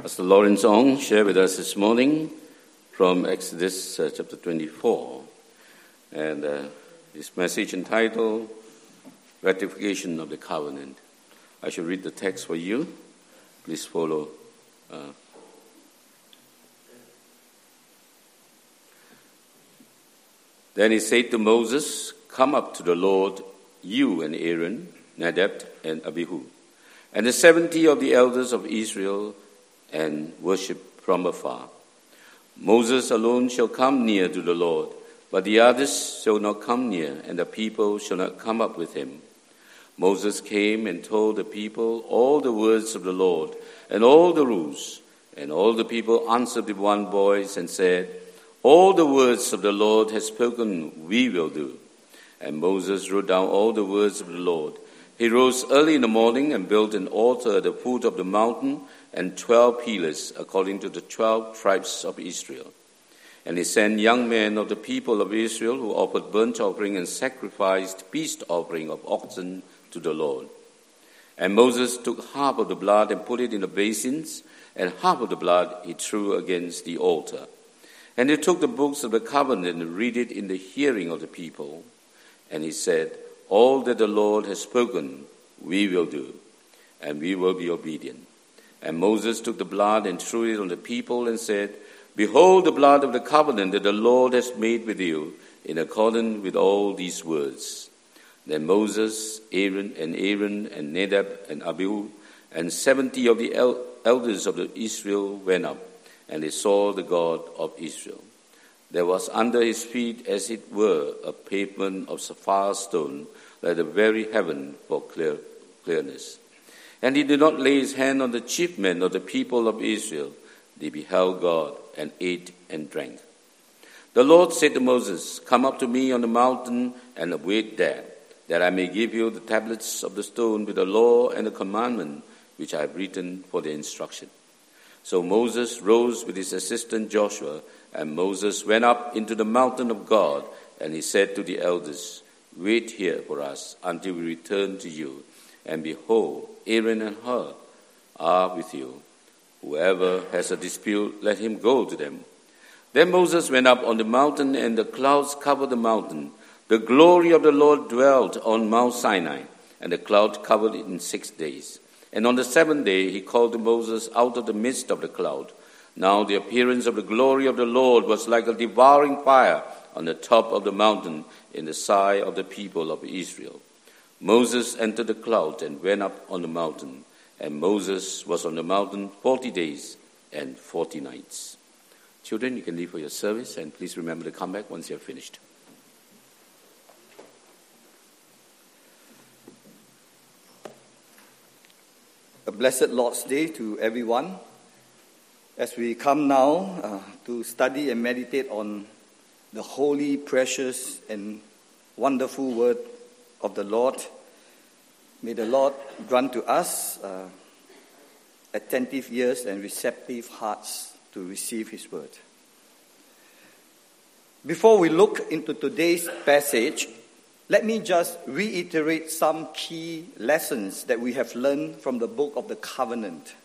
Pastor Lawrence Ong shared with us this morning from Exodus chapter 24. And his message entitled, Ratification of the Covenant. I shall read the text for you. Please follow. Then he said to Moses, "Come up to the Lord, you and Aaron, Nadab and Abihu, and the 70 of the elders of Israel, and worship from afar. Moses alone shall come near to the Lord, but the others shall not come near, and the people shall not come up with him." Moses came and told the people all the words of the Lord and all the rules. And all the people answered with one voice and said, "All the words of the Lord has spoken, we will do." And Moses wrote down all the words of the Lord. He rose early in the morning and built an altar at the foot of the mountain and 12 pillars according to the 12 tribes of Israel. And he sent young men of the people of Israel who offered burnt offering and sacrificed peace offering of oxen to the Lord. And Moses took half of the blood and put it in the basins, and half of the blood he threw against the altar. And he took the books of the covenant and read it in the hearing of the people. And he said, "All that the Lord has spoken, we will do, and we will be obedient." And Moses took the blood and threw it on the people and said, "Behold the blood of the covenant that the Lord has made with you, in accordance with all these words." Then Moses, Aaron and Nadab and Abihu, and 70 of the elders of Israel went up, and they saw the God of Israel. There was under his feet, as it were, a pavement of sapphire stone, like the very heaven for clearness. And he did not lay his hand on the chief men of the people of Israel. They beheld God and ate and drank. The Lord said to Moses, "Come up to me on the mountain and wait there, that I may give you the tablets of the stone with the law and the commandment which I have written for their instruction." So Moses rose with his assistant Joshua, and Moses went up into the mountain of God, and he said to the elders, "Wait here for us until we return to you. And behold, Aaron and Hur are with you. Whoever has a dispute, let him go to them." Then Moses went up on the mountain, and the clouds covered the mountain. The glory of the Lord dwelt on Mount Sinai, and the cloud covered it in 6 days. And on the 7th day he called to Moses out of the midst of the cloud. Now the appearance of the glory of the Lord was like a devouring fire on the top of the mountain in the sight of the people of Israel. Moses entered the cloud and went up on the mountain, and Moses was on the mountain 40 days and 40 nights. Children, you can leave for your service, and please remember to come back once you have finished. A blessed Lord's Day to everyone. As we come now to study and meditate on the holy, precious, and wonderful word of the Lord, may the Lord grant to us attentive ears and receptive hearts to receive His word. Before we look into today's passage, let me just reiterate some key lessons that we have learned from the book of the Covenant.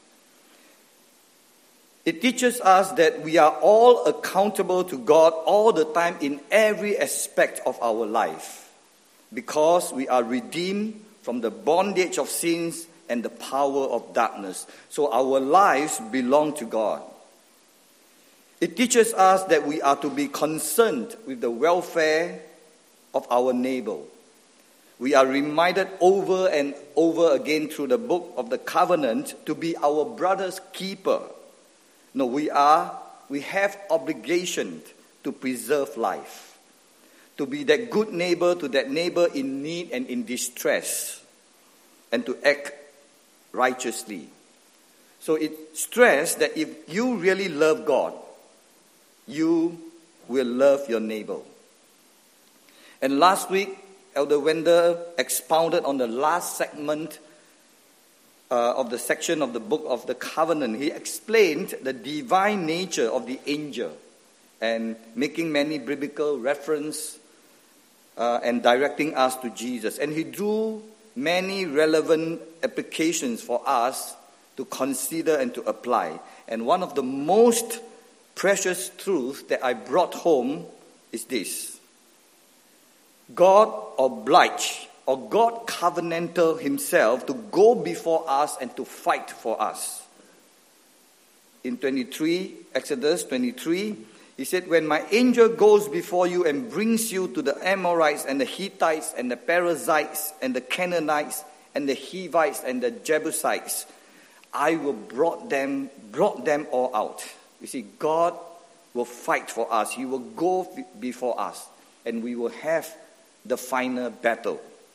It teaches us that we are all accountable to God all the time in every aspect of our life, because we are redeemed from the bondage of sins and the power of darkness. So our lives belong to God. It teaches us that we are to be concerned with the welfare of our neighbor. We are reminded over and over again through the book of the Covenant to be our brother's keeper. No, we have obligation to preserve life, to be that good neighbor to that neighbor in need and in distress, and to act righteously. So it stressed that if you really love God, you will love your neighbor. And last week, Elder Wender expounded on the last segment of the section of the book of the Covenant. He explained the divine nature of the angel and making many biblical reference and directing us to Jesus. And he drew many relevant applications for us to consider and to apply. And one of the most precious truths that I brought home is this. God obliged, or God covenanted himself to go before us and to fight for us. In Exodus 23, he said, when my angel goes before you and brings you to the Amorites and the Hittites and the Perizzites and the Canaanites and the Hivites and the Jebusites, I will brought them all out. You see, God will fight for us. He will go before us, and we will have the final battle.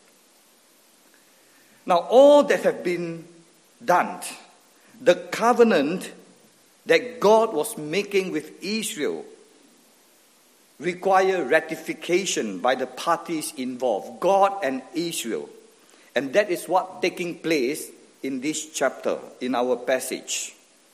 Now, all that have been done, the covenant that God was making with Israel, require ratification by the parties involved, God and Israel. And that is what taking place in this chapter, in our passage.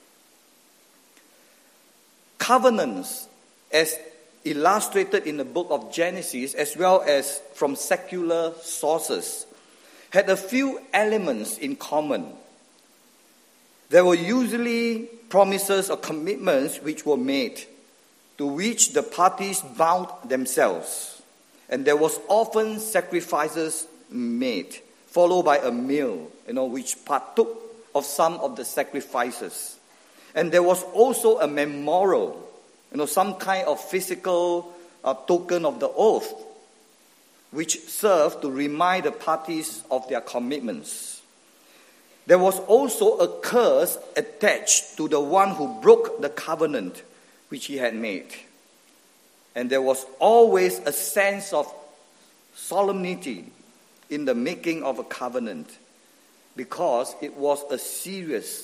Covenants, as illustrated in the book of Genesis, as well as from secular sources, had a few elements in common. There were usually promises or commitments which were made, to which the parties bound themselves. And there was often sacrifices made, followed by a meal, which partook of some of the sacrifices. And there was also a memorial, some kind of physical token of the oath, which served to remind the parties of their commitments. There was also a curse attached to the one who broke the covenant which he had made. And there was always a sense of solemnity in the making of a covenant, because it was a serious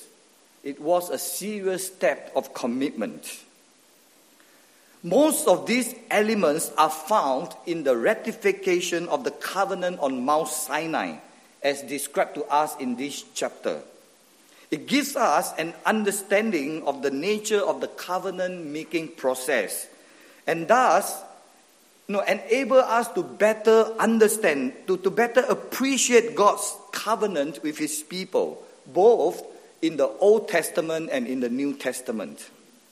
step of commitment. Most of these elements are found in the ratification of the covenant on Mount Sinai, as described to us in this chapter. It gives us an understanding of the nature of the covenant-making process, and thus enable us to better understand, to better appreciate God's covenant with his people, both in the Old Testament and in the New Testament.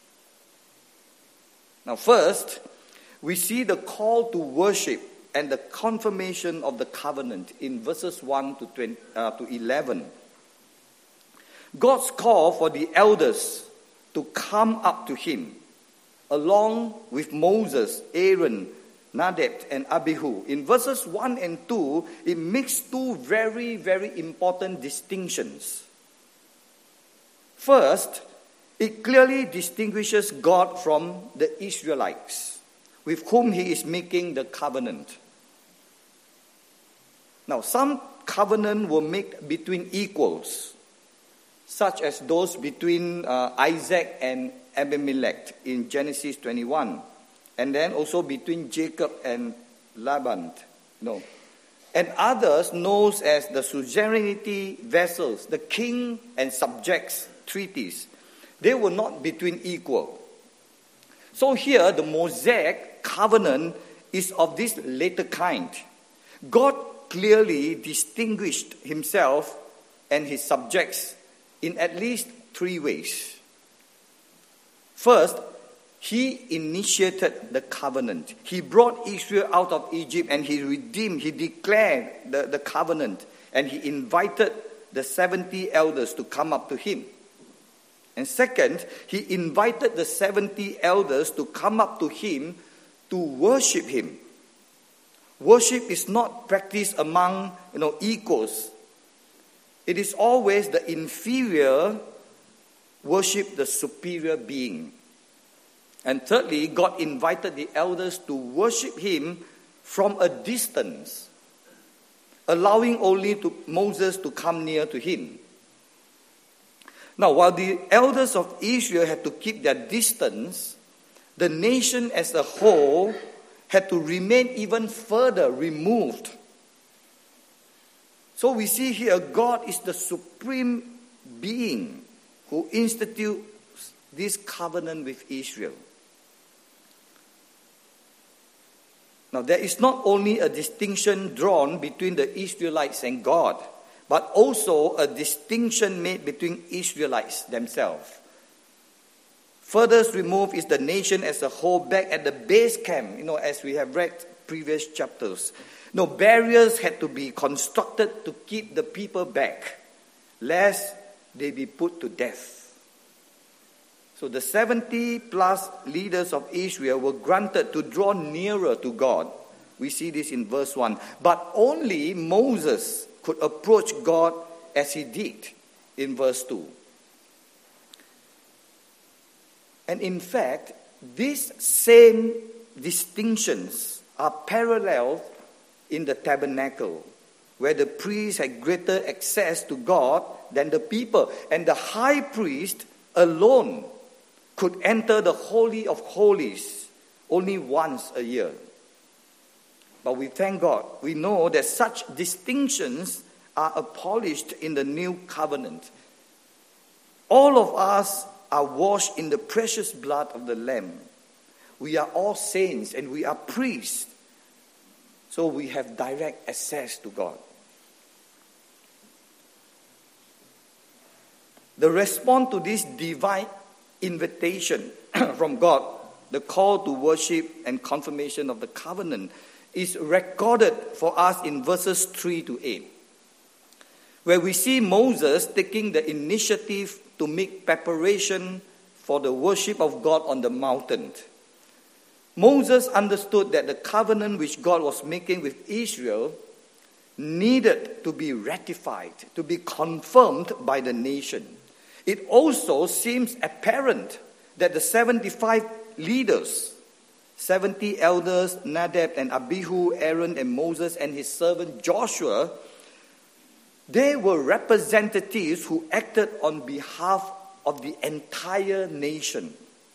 Now, first, we see the call to worship and the confirmation of the covenant in verses 1 to 11. God's call for the elders to come up to him, along with Moses, Aaron, Nadab, and Abihu. In verses 1 and 2, it makes two very, very important distinctions. First, it clearly distinguishes God from the Israelites, with whom he is making the covenant. Now, some covenant were made between equals, such as those between Isaac and Abimelech in Genesis 21, and then also between Jacob and Laban. And others known as the suzerainty vessels, the king and subjects treaties. They were not between equal. So here, the Mosaic covenant is of this later kind. God clearly distinguished himself and his subjects in at least three ways. First, he initiated the covenant. He brought Israel out of Egypt and he declared the covenant, and he invited the 70 elders to come up to him. And second, he invited the 70 elders to come up to him to worship him. Worship is not practiced among equals. It is always the inferior worship the superior being. And thirdly, God invited the elders to worship him from a distance, allowing only Moses to come near to him. Now, while the elders of Israel had to keep their distance, the nation as a whole had to remain even further removed. So we see here God is the supreme being who institutes this covenant with Israel. Now, there is not only a distinction drawn between the Israelites and God, but also a distinction made between Israelites themselves. Furthest removed is the nation as a whole back at the base camp, as we have read previous chapters. Barriers had to be constructed to keep the people back, lest they be put to death. So the 70 plus leaders of Israel were granted to draw nearer to God. We see this in verse 1. But only Moses could approach God as he did in verse 2. And in fact, these same distinctions are parallel in the tabernacle, where the priest had greater access to God than the people. And the high priest alone could enter the Holy of Holies only once a year. But we thank God, we know that such distinctions are abolished in the new covenant. All of us are washed in the precious blood of the Lamb. We are all saints and we are priests. So we have direct access to God. The response to this divine invitation from God, the call to worship and confirmation of the covenant, is recorded for us in verses 3 to 8, where we see Moses taking the initiative to make preparation for the worship of God on the mountain. Moses understood that the covenant which God was making with Israel needed to be ratified, to be confirmed by the nation. It also seems apparent that the 75 leaders, 70 elders, Nadab and Abihu, Aaron and Moses and his servant Joshua, they were representatives who acted on behalf of the entire nation.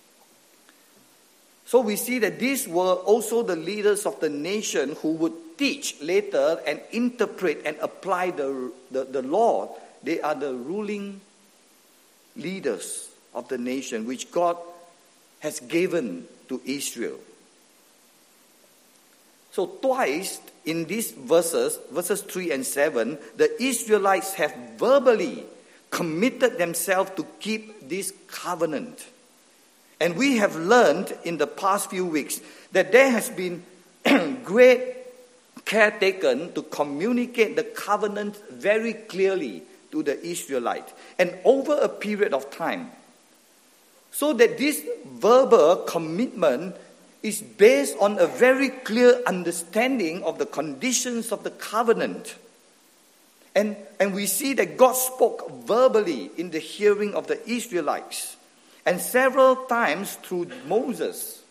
So we see that these were also the leaders of the nation who would teach later and interpret and apply the law. They are the ruling leaders of the nation which God has given to Israel. So twice in these verses 3 and 7, the Israelites have verbally committed themselves to keep this covenant. And we have learned in the past few weeks that there has been great care taken to communicate the covenant very clearly to the Israelites and over a period of time. So that this verbal commitment is based on a very clear understanding of the conditions of the covenant. And we see that God spoke verbally in the hearing of the Israelites and several times through Moses.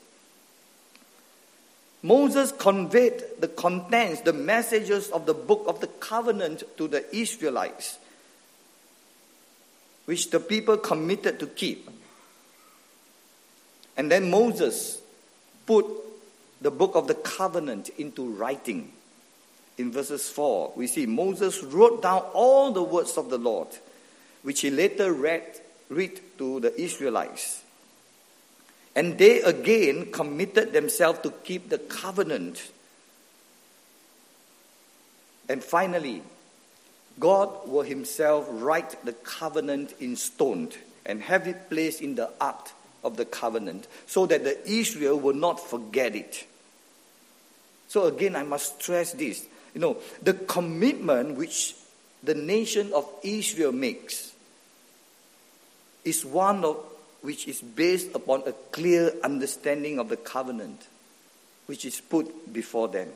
Moses conveyed the contents, the messages of the book of the covenant to the Israelites, which the people committed to keep. And then Moses put the book of the covenant into writing. In verses 4, we see Moses wrote down all the words of the Lord, which he later read to the Israelites. And they again committed themselves to keep the covenant. And finally, God will himself write the covenant in stone and have it placed in the ark of the covenant so that the Israel will not forget it. So again, I must stress this. The commitment which the nation of Israel makes is one which is based upon a clear understanding of the covenant which is put before them.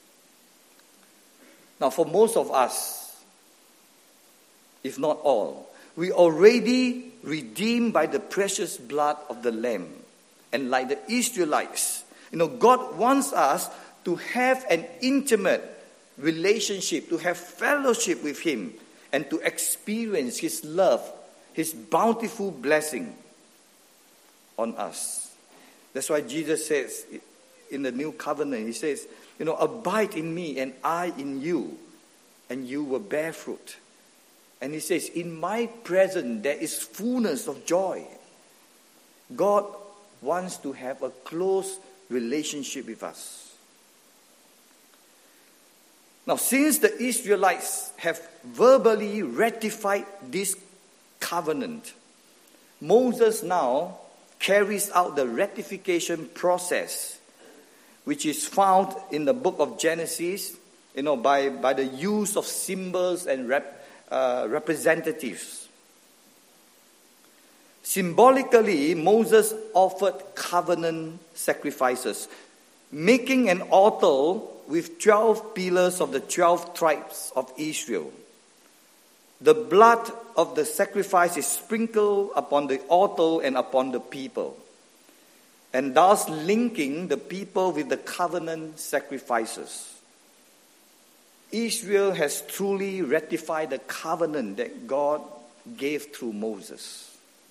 Now, for most of us, if not all, we already redeemed by the precious blood of the Lamb. And like the Israelites, God wants us to have an intimate relationship, to have fellowship with him, and to experience his love, his bountiful blessing on us. That's why Jesus says in the new covenant, he says, abide in me and I in you, and you will bear fruit. And he says, in my presence there is fullness of joy. God wants to have a close relationship with us. Now, since the Israelites have verbally ratified this covenant, Moses now carries out the ratification process, which is found in the book of Genesis, by the use of symbols and representatives. Symbolically, Moses offered covenant sacrifices, making an altar with 12 pillars of the 12 tribes of Israel. The blood of the sacrifice is sprinkled upon the altar and upon the people, and thus linking the people with the covenant sacrifices. Israel has truly ratified the covenant that God gave through Moses.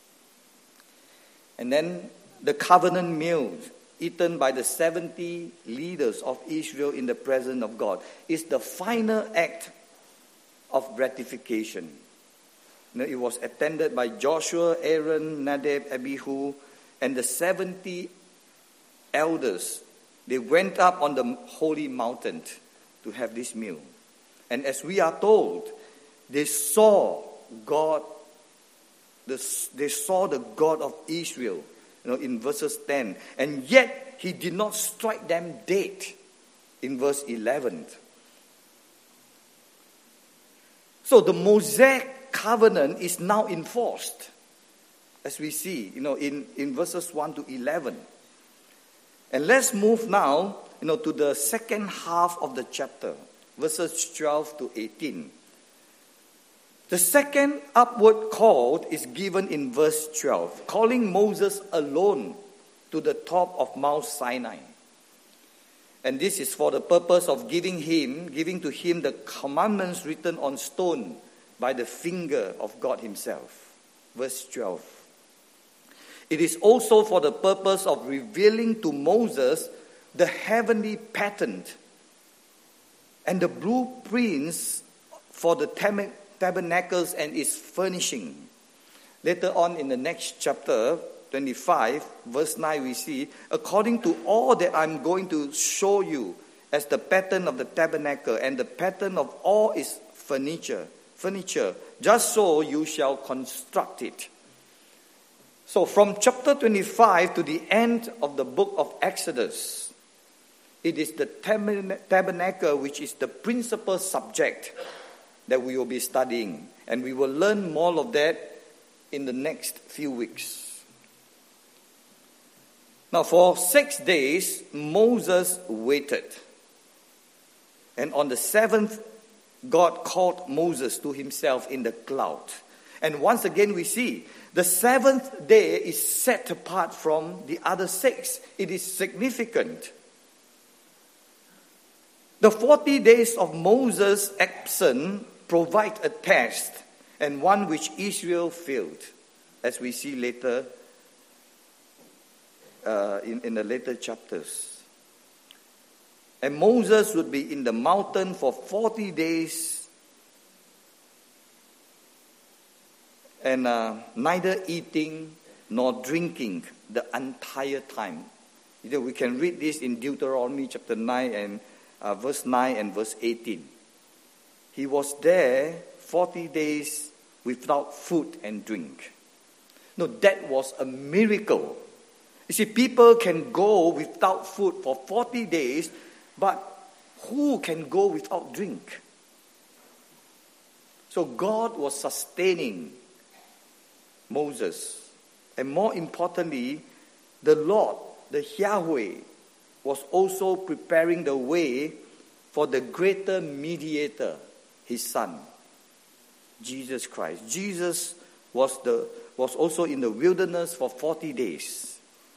And then the covenant meal eaten by the 70 leaders of Israel in the presence of God is the final act of ratification. It was attended by Joshua, Aaron, Nadab, Abihu, and the 70 elders. They went up on the holy mountain to have this meal. And as we are told, they saw God. They saw the God of Israel, in verses 10. And yet, he did not strike them dead in verse 11. So the Mosaic covenant is now enforced, as we see, in verses 1 to 11. And let's move now, to the second half of the chapter, verses 12 to 18. The second upward call is given in verse 12, calling Moses alone to the top of Mount Sinai. And this is for the purpose of giving to him the commandments written on stone by the finger of God himself. Verse 12. It is also for the purpose of revealing to Moses the heavenly pattern and the blueprints for the tabernacles and its furnishing. Later on in the next chapter, 25, verse 9, we see, according to all that I'm going to show you as the pattern of the tabernacle and the pattern of all its furniture, just so you shall construct it. So from chapter 25 to the end of the book of Exodus, it is the tabernacle which is the principal subject that we will be studying. And we will learn more of that in the next few weeks. Now, for 6 days, Moses waited. And on the 7th, God called Moses to himself in the cloud. And once again we see, the 7th day is set apart from the other 6. It is significant. The 40 days of Moses' absence provide a test, and one which Israel failed, as we see later in the later chapters. And Moses would be in the mountain for 40 days and neither eating nor drinking the entire time. We can read this in Deuteronomy chapter 9 and verse 9 and verse 18. He was there 40 days without food and drink. No, that was a miracle. You see, people can go without food for 40 days, but who can go without drink? So God was sustaining Moses. And more importantly, the Lord, the Yahweh, was also preparing the way for the greater mediator, his son, Jesus Christ. Jesus was also in the wilderness for 40 days.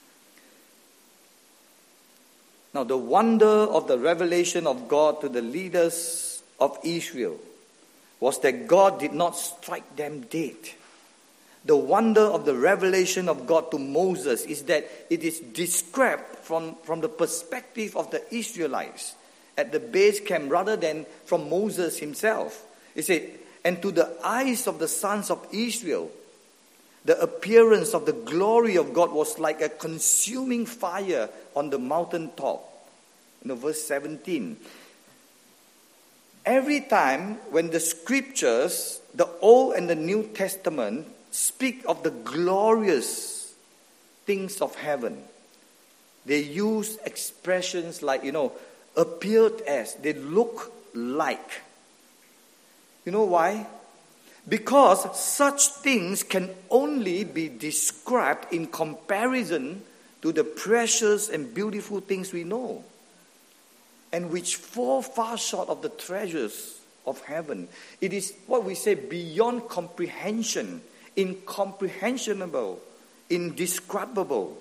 Now, the wonder of the revelation of God to the leaders of Israel was that God did not strike them dead. The wonder of the revelation of God to Moses is that it is described from the perspective of the Israelites at the base camp rather than from Moses himself. It said, and to the eyes of the sons of Israel, the appearance of the glory of God was like a consuming fire on the mountaintop. Verse 17. every time when the scriptures, the Old and the New Testament, speak of the glorious things of heaven, they use expressions like, appeared as, they look like. You know why? Because such things can only be described in comparison to the precious and beautiful things we know, and which fall far short of the treasures of heaven. It is what we say beyond comprehension, incomprehensible, indescribable.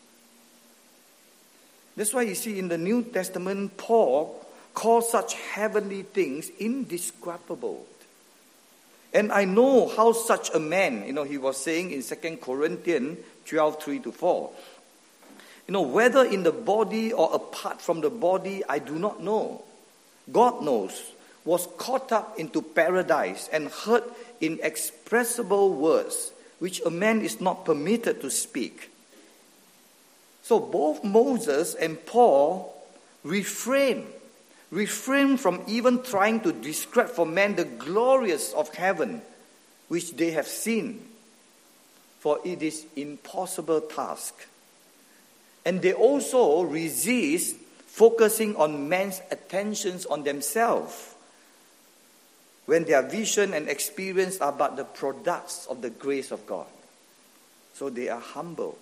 That's why you see in the New Testament, Paul calls such heavenly things indescribable. And I know how such a man, he was saying in 2 Corinthians 12, 3-4, whether in the body or apart from the body, I do not know. God knows, was caught up into paradise and heard inexpressible words, which a man is not permitted to speak. So both Moses and Paul refrain from even trying to describe for man the glories of heaven, which they have seen, for it is impossible task. And they also resist focusing on man's attentions on themselves, when their vision and experience are but the products of the grace of God. So they are humble.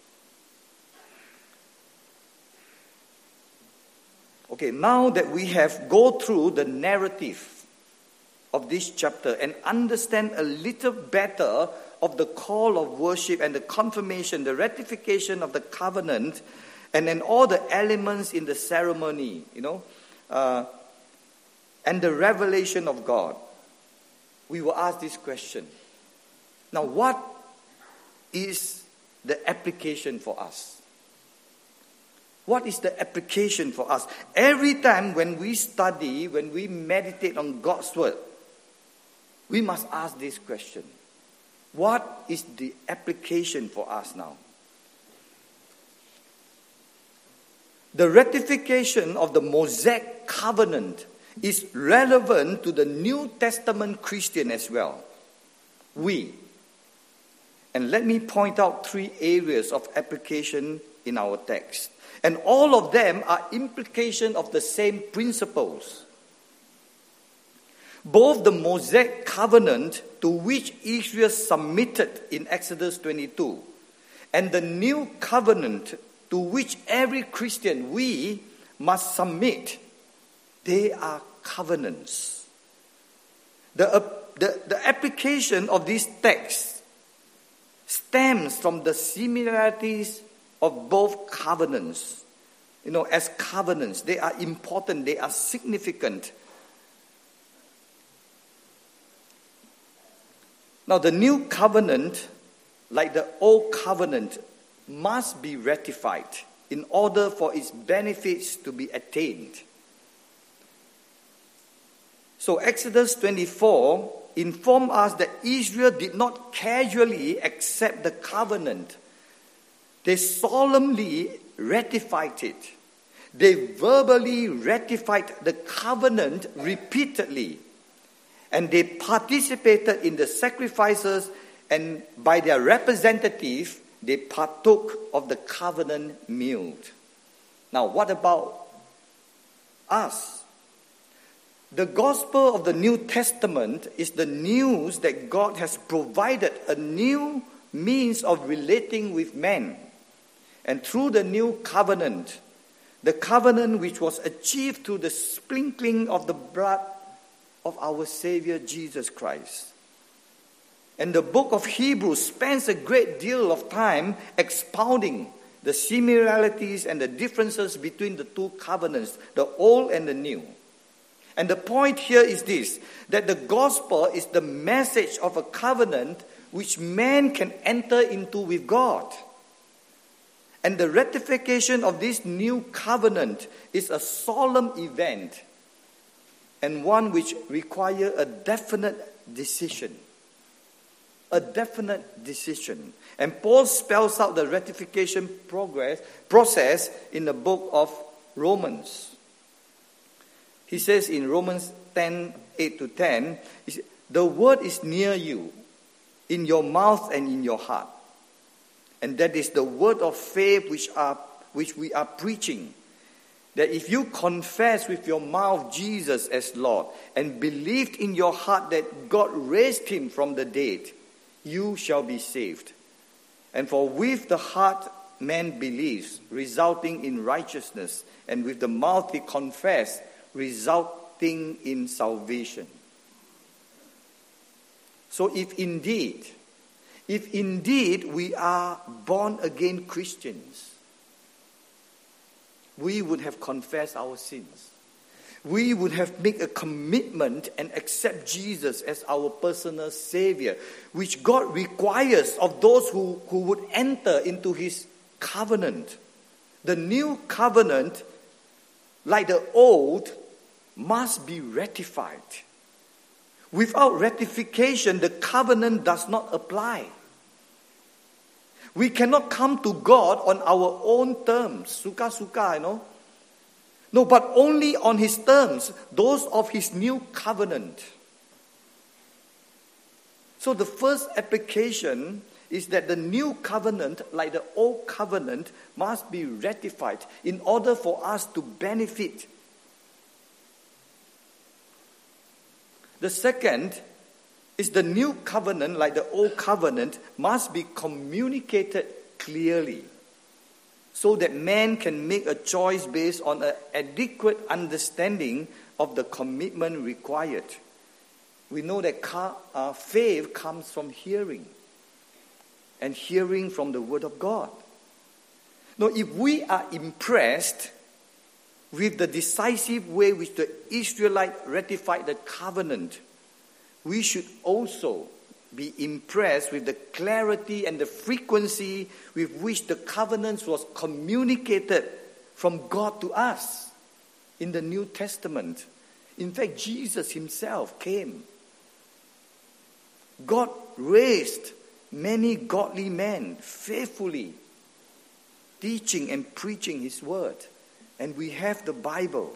Okay, now that we have go through the narrative of this chapter and understand a little better of the call of worship and the confirmation, the ratification of the covenant, and then all the elements in the ceremony, and the revelation of God, we will ask this question. Now, what is the application for us? What is the application for us? Every time when we study, when we meditate on God's word, we must ask this question. What is the application for us now? The ratification of the Mosaic covenant is relevant to the New Testament Christian as well. And let me point out 3 areas of application in our text. And all of them are implication of the same principles. Both the Mosaic covenant to which Israel submitted in Exodus 22 and the new covenant to which every Christian, we must submit, they are covenants. The application of this text stems from the similarities of both covenants. As covenants, they are important, they are significant. Now, the new covenant, like the old covenant, must be ratified in order for its benefits to be attained. So Exodus 24 informs us that Israel did not casually accept the covenant. They solemnly ratified it. They verbally ratified the covenant repeatedly. And they participated in the sacrifices, and by their representative, they partook of the covenant meal. Now, what about us? The gospel of the New Testament is the news that God has provided a new means of relating with men. And through the new covenant, the covenant which was achieved through the sprinkling of the blood of our Savior Jesus Christ. And the book of Hebrews spends a great deal of time expounding the similarities and the differences between the 2 covenants, the old and the new. And the point here is this, that the gospel is the message of a covenant which man can enter into with God. And the ratification of this new covenant is a solemn event and one which requires a definite decision. A definite decision. And Paul spells out the ratification process in the book of Romans. He says in Romans 10, 8 to 10, the word is near you, in your mouth and in your heart. And that is the word of faith which we are preaching. That if you confess with your mouth Jesus as Lord and believed in your heart that God raised him from the dead, you shall be saved. And for with the heart man believes, resulting in righteousness, and with the mouth he confess, resulting in salvation. So if indeed we are born again Christians, we would have confessed our sins. We would have made a commitment and accept Jesus as our personal Savior, which God requires of those who would enter into his covenant. The new covenant, like the old, must be ratified. Without ratification, the covenant does not apply. We cannot come to God on our own terms, suka-suka, No, but only on his terms, those of his new covenant. So the first application is that the new covenant, like the old covenant, must be ratified in order for us to benefit. The second is the new covenant, like the old covenant, must be communicated clearly so that man can make a choice based on an adequate understanding of the commitment required. We know that faith comes from hearing, and hearing from the Word of God. Now, if we are impressed with the decisive way which the Israelites ratified the covenant, we should also be impressed with the clarity and the frequency with which the covenant was communicated from God to us in the New Testament. In fact, Jesus himself came. God raised many godly men faithfully, teaching and preaching his word. And we have the Bible.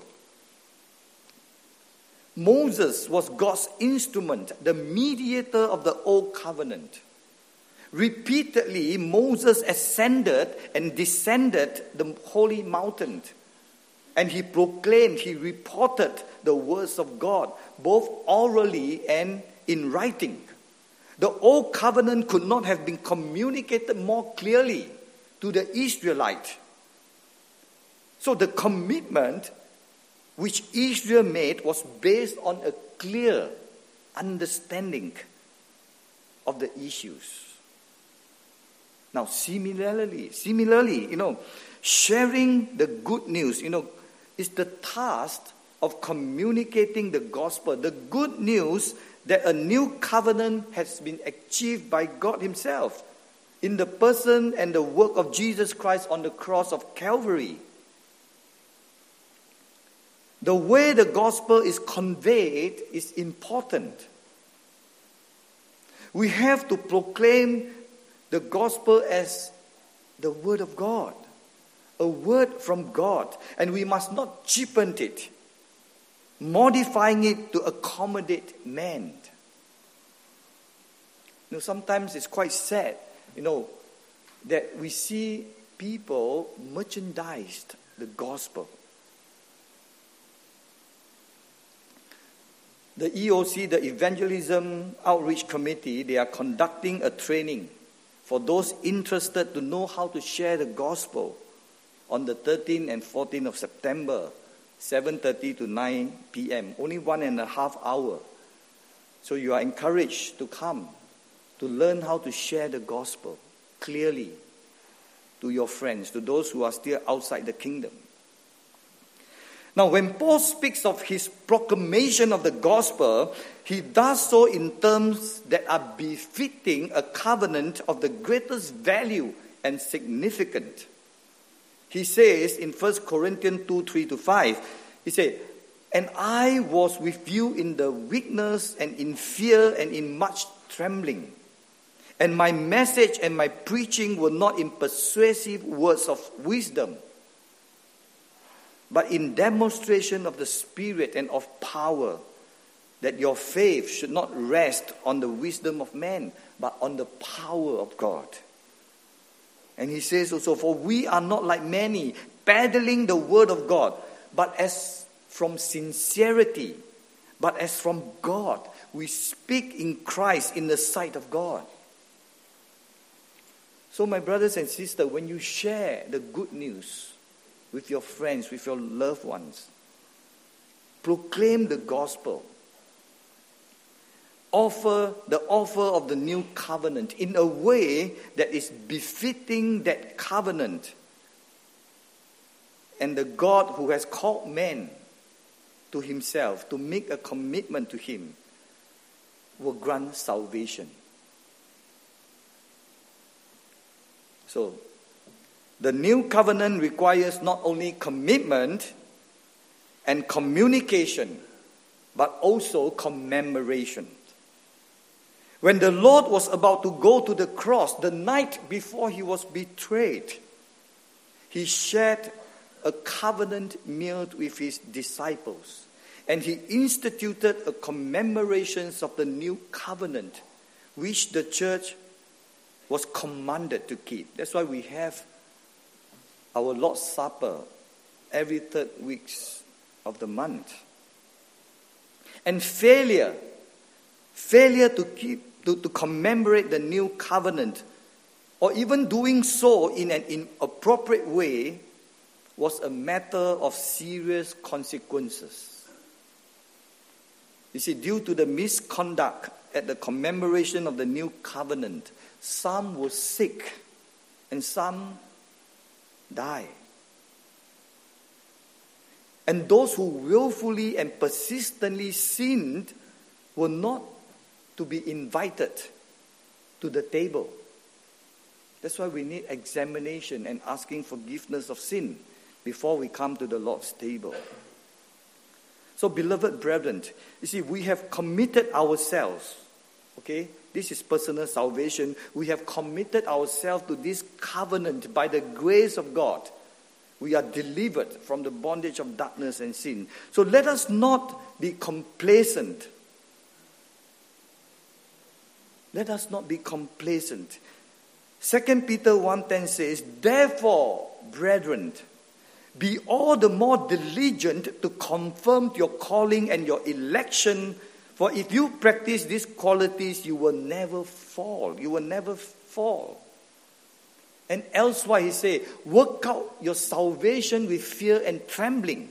Moses was God's instrument, the mediator of the old covenant. Repeatedly, Moses ascended and descended the holy mountain. And he proclaimed, he reported the words of God, both orally and in writing. The old covenant could not have been communicated more clearly to the Israelite. So the commitment which Israel made was based on a clear understanding of the issues. Now, similarly, sharing the good news, is the task of communicating the gospel, the good news that a new covenant has been achieved by God himself in the person and the work of Jesus Christ on the cross of Calvary. The way the gospel is conveyed is important. We have to proclaim the gospel as the word of God, a word from God, and we must not cheapen it, modifying it to accommodate man. Sometimes it's quite sad, that we see people merchandised the gospel. The EOC, the Evangelism Outreach Committee, they are conducting a training for those interested to know how to share the gospel on the 13th and 14th of September, 7:30 to 9 p.m., only 1.5 hours. So you are encouraged to come to learn how to share the gospel clearly to your friends, to those who are still outside the kingdom. Now, when Paul speaks of his proclamation of the gospel, he does so in terms that are befitting a covenant of the greatest value and significance. He says in 1 Corinthians 2, 3-5, he said, "And I was with you in the weakness and in fear and in much trembling. And my message and my preaching were not in persuasive words of wisdom, but in demonstration of the Spirit and of power, that your faith should not rest on the wisdom of man, but on the power of God. And he says also, for we are not like many, peddling the word of God, but as from sincerity, but as from God, we speak in Christ in the sight of God. So my brothers and sisters, when you share the good news with your friends, with your loved ones, proclaim the gospel. Offer the offer of the new covenant in a way that is befitting that covenant. And the God who has called men to himself, to make a commitment to him, will grant salvation. So, the new covenant requires not only commitment and communication, but also commemoration. When the Lord was about to go to the cross, the night before he was betrayed, he shared a covenant meal with his disciples. And he instituted a commemoration of the new covenant, which the church was commanded to keep. That's why we have our Lord's Supper every 3rd weeks of the month. And failure to commemorate the new covenant, or even doing so in an inappropriate way, was a matter of serious consequences. You see, due to the misconduct at the commemoration of the new covenant, some were sick and some died. And those who willfully and persistently sinned were not to be invited to the table. That's why we need examination and asking forgiveness of sin before we come to the Lord's table. So, beloved brethren, you see, we have committed ourselves, okay? This is personal salvation. We have committed ourselves to this covenant by the grace of God. We are delivered from the bondage of darkness and sin. So let us not be complacent. Let us not be complacent. 2 Peter 1:10 says, therefore, brethren, be all the more diligent to confirm your calling and your election. For if you practice these qualities, you will never fall. You will never fall. And elsewhere he says, work out your salvation with fear and trembling.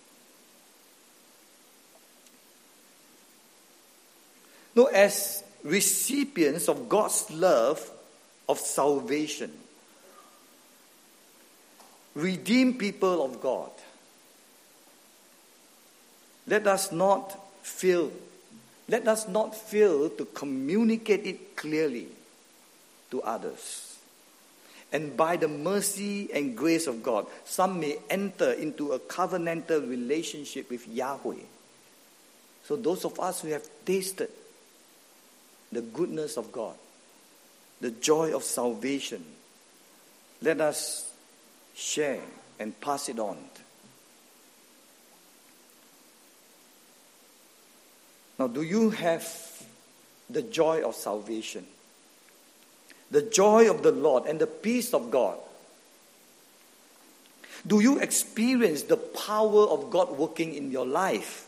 No, as recipients of God's love of salvation, redeemed people of God, let us not fail to communicate it clearly to others. And by the mercy and grace of God, some may enter into a covenantal relationship with Yahweh. So those of us who have tasted the goodness of God, the joy of salvation, let us share and pass it on. Now, do you have the joy of salvation? The joy of the Lord and the peace of God? Do you experience the power of God working in your life?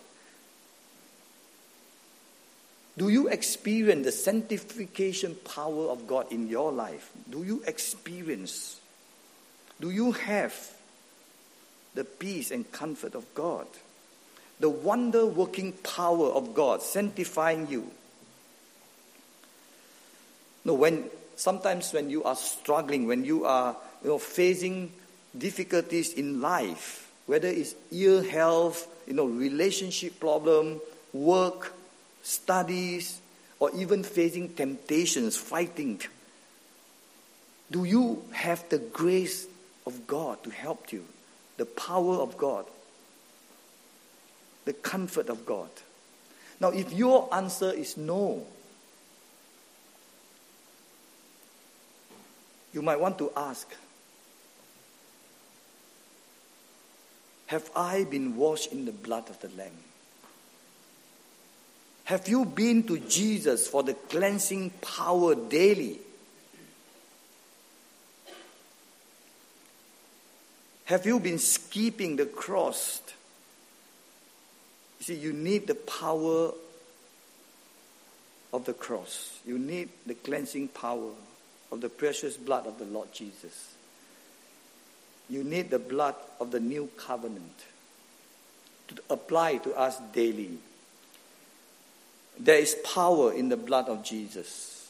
Do you experience the sanctification power of God in your life? Do you experience? Do you have the peace and comfort of God? The wonder-working power of God sanctifying you? No, sometimes when you are struggling, when you are facing difficulties in life, whether it's ill health, relationship problem, work, studies, or even facing temptations, fighting, do you have the grace of God to help you? The power of God? The comfort of God? Now, if your answer is no, you might want to ask, have I been washed in the blood of the Lamb? Have you been to Jesus for the cleansing power daily? Have you been skipping the cross? You see, you need the power of the cross. You need the cleansing power of the precious blood of the Lord Jesus. You need the blood of the new covenant to apply to us daily. There is power in the blood of Jesus.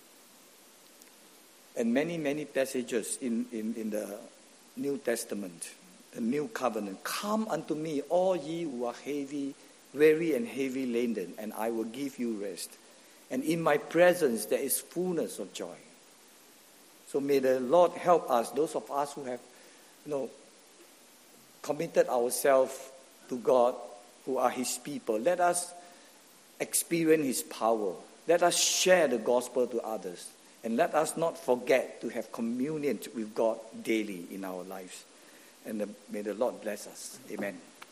And many, many passages in the New Testament, the new covenant. Come unto me, all ye who are weary and heavy laden, and I will give you rest. And in my presence there is fullness of joy. So may the Lord help us, those of us who have, committed ourselves to God, who are His people. Let us experience His power. Let us share the gospel to others. And let us not forget to have communion with God daily in our lives. And may the Lord bless us. Amen.